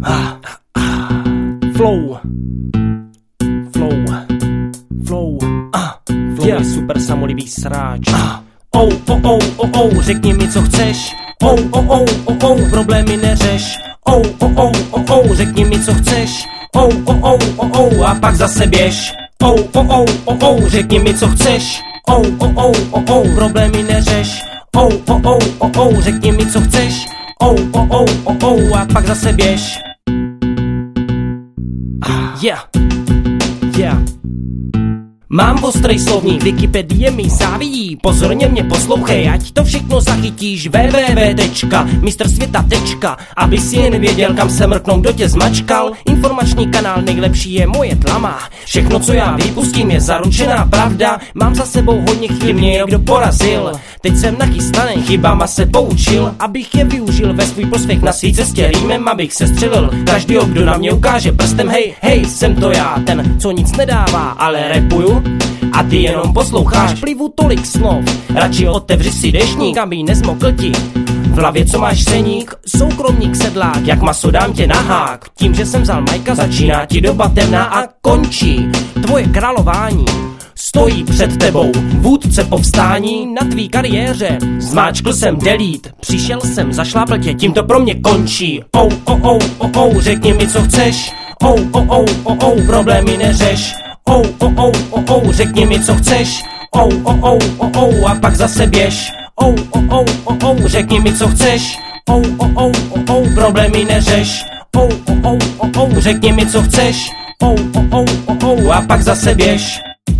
Flow je super samolibý sráč. Řekni mi, co chceš. Problémy neřeš. Řekni mi, co chceš. A pak zase běž. Řekni mi, co chceš. Problémy neřeš. Řekni mi, co chceš. A pak zase běž. Mám ostrej slovník, Wikipedie mi závidí, pozorně mě poslouchej, ať to všechno zachytíš, www.mistrsvěta. Aby si jen věděl, kam se mrknout, kdo tě zmačkal, informační kanál nejlepší je moje tlama, všechno co já vypustím je zaručená pravda, mám za sebou hodně chyb, mě někdo porazil, teď jsem nachystaný, chybama se poučil, abych je využil ve svůj prospěch na svý cestě rýmem, abych se střelil, každýho, kdo na mě ukáže prstem, hej, jsem to já, ten, co nic nedává, ale rapuju, a ty jenom posloucháš, plivu tolik slov, radši otevři si deštník, aby nezmokl ti v hlavě, co máš seník, soukromník sedlák, jak maso dám tě na hák, tím, že jsem vzal majka, začíná ti doba temná a končí tvoje králování. Stojí před tebou vůdce povstání na tvý kariéře. Zmáčkl jsem delete, přišel jsem, zašlápl tě, tím to pro mě končí. Řekni mi, co chceš. Problémy neřeš. Řekni mi, co chceš. A pak zase běž. Řekni mi, co chceš. Problémy neřeš. Řekni mi, co chceš. A pak zase běž.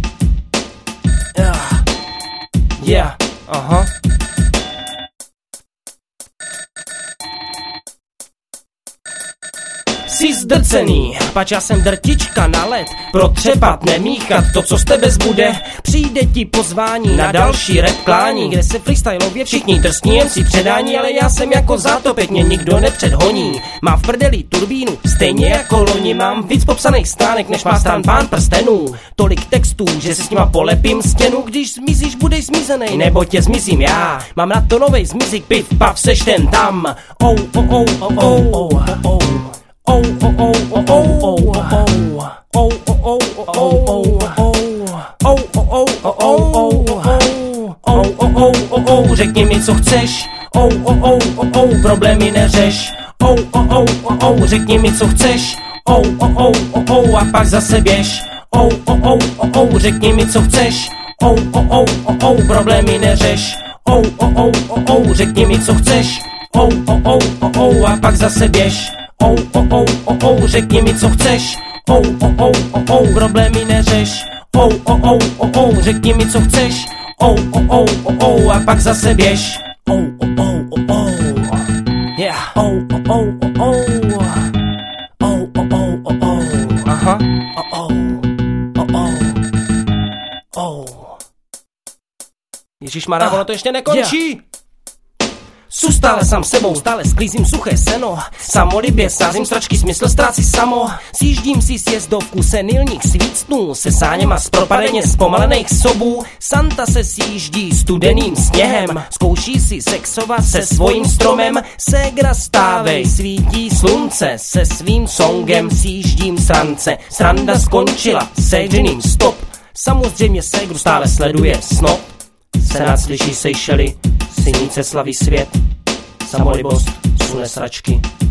Jsi zdrcený, pač já jsem drtička na led, protřepat, nemíchat to, co z tebe zbude. Přijde ti pozvání na další rap klání, kde se freestylově všichni drsní jen si předání, ale já jsem jako zátopek, mě nikdo nepředhoní. Mám v prdeli turbínu, stejně jako loni, mám víc popsaných stránek, než má stran Pán prstenů. Tolik textů, že se s nima polepím stěnu, když zmizíš, budeš zmizenej, nebo tě zmizím já. Mám na to novej zmizik, piv, pav, seš ten tam. Řekni mi, co chceš. Problémy neřeš. Řekni mi, co chceš. A pak zase běž. Řekni mi, co chceš. Problémy neřeš. Řekni mi, co chceš. A pak zase běž. Řekni mi, co chceš. Problémy neřeš. Řekni mi, co chceš. A pak zase běž. Ježišmarja, ono to ještě nekončí. Jsou stále sám sebou, stále sklízím suché seno. Samolibě sázím stračky, smysl ztrácí samo. Sjíždím si sjezdovku senilních svícnů, se sáněma z propadeně zpomalených sobů. Santa se sjíždí studeným sněhem, zkouší si sexovat se svým stromem. Ségra stávej, svítí slunce, se svým songem sjíždím srance. Sranda skončila, séženým stop. Samozřejmě ségru stále sleduje snop. Senát slyší Seychely, synice slaví svět. Samolibost sune sračky.